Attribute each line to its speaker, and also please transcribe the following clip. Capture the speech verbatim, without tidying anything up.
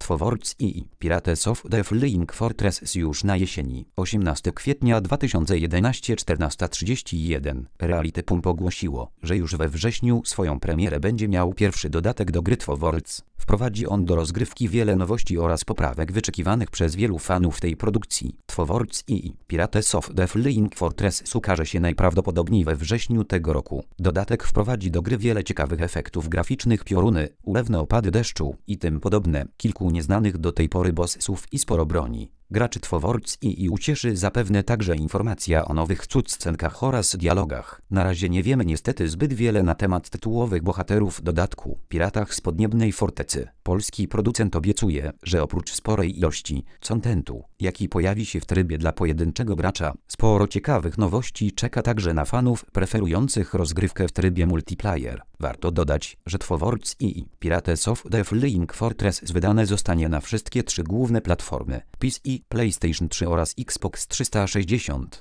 Speaker 1: Twoworc i Pirates of the Flying Fortress już na jesieni. osiemnastego kwietnia dwa tysiące jedenastego czternasta trzydzieści jeden. Reality Pump ogłosiło, że już we wrześniu swoją premierę będzie miał pierwszy dodatek do gry Twoworc. Wprowadzi on do rozgrywki wiele nowości oraz poprawek wyczekiwanych przez wielu fanów tej produkcji. Twoworc i Pirates of the Flying Fortress ukaże się najprawdopodobniej we wrześniu tego roku. Dodatek wprowadzi do gry wiele ciekawych efektów graficznych, pioruny, ulewne opady deszczu i tym podobne, kilku nieznanych do tej pory bossów i sporo broni. Graczy Twoworc i ucieszy zapewne także informacja o nowych cutscenkach oraz dialogach. Na razie nie wiemy niestety zbyt wiele na temat tytułowych bohaterów dodatku, Piratach z Podniebnej Fortecy. Polski producent obiecuje, że oprócz sporej ilości contentu, jaki pojawi się w trybie dla pojedynczego gracza, sporo ciekawych nowości czeka także na fanów preferujących rozgrywkę w trybie multiplayer. Warto dodać, że Twoworc i Pirates of the Flying Fortress wydane zostanie na wszystkie trzy główne platformy: P C, PlayStation trzy oraz Xbox trzysta sześćdziesiąt.